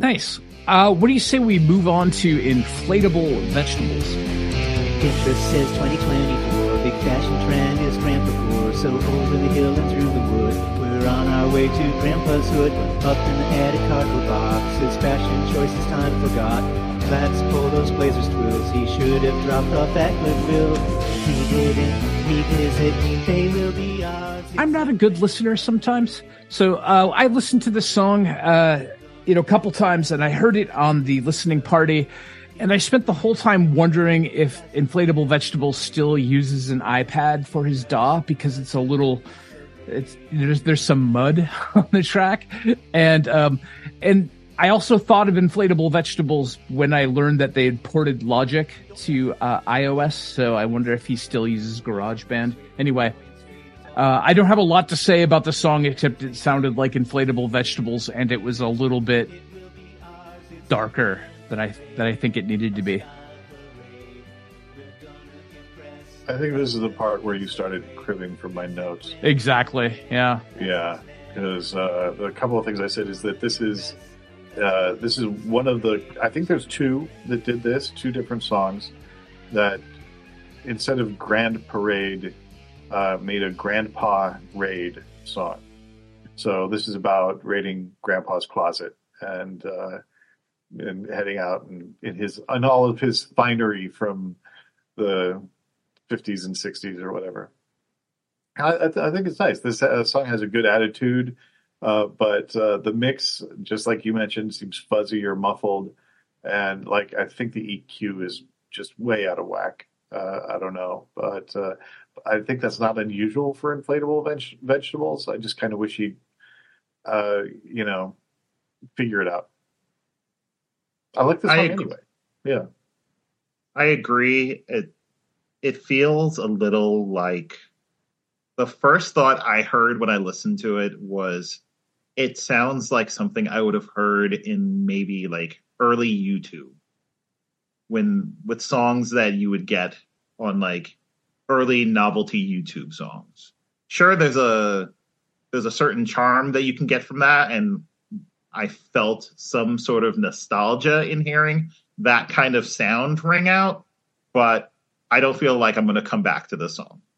Nice. What do you say we move on to inflatable vegetables? Pinterest says 2024, big fashion trend is grandpa. So over the hill and through the wood, we're on our way to Grandpa's hood. Up in the attic cardboard boxes, fashion choices time forgot. Let's pull those blazers twills, he should have dropped off at Goodwill. He didn't revisit, they will be ours. I'm not a good listener sometimes, so I listened to this song a couple times, and I heard it on the listening party, and I spent the whole time wondering if Inflatable Vegetables still uses an iPad for his DAW, because it's a little, there's some mud on the track, and I also thought of Inflatable Vegetables when I learned that they had ported Logic to iOS, so I wonder if he still uses GarageBand. Anyway, I don't have a lot to say about the song, except it sounded like Inflatable Vegetables, and it was a little bit darker than I think it needed to be. I think this is the part where you started cribbing from my notes. Exactly, yeah. Yeah, because a couple of things I said is that this is one of the, I think there's two that did this, two different songs that instead of Grand Parade made a Grandpa Raid song. So this is about raiding Grandpa's closet and heading out and in all of his finery from the 50s and 60s or whatever. I think it's nice. This song has a good attitude, but the mix, just like you mentioned, seems fuzzy or muffled, and I think the EQ is just way out of whack. I don't know, but I think that's not unusual for Inflatable Vegetables. I just kind of wish he'd, figure it out. I like this song anyway. Yeah, I agree. It feels a little like, the first thought I heard when I listened to it was, it sounds like something I would have heard in maybe early YouTube, with songs that you would get on early novelty YouTube songs. Sure, there's a certain charm that you can get from that, and I felt some sort of nostalgia in hearing that kind of sound ring out, but I don't feel like I'm going to come back to this song.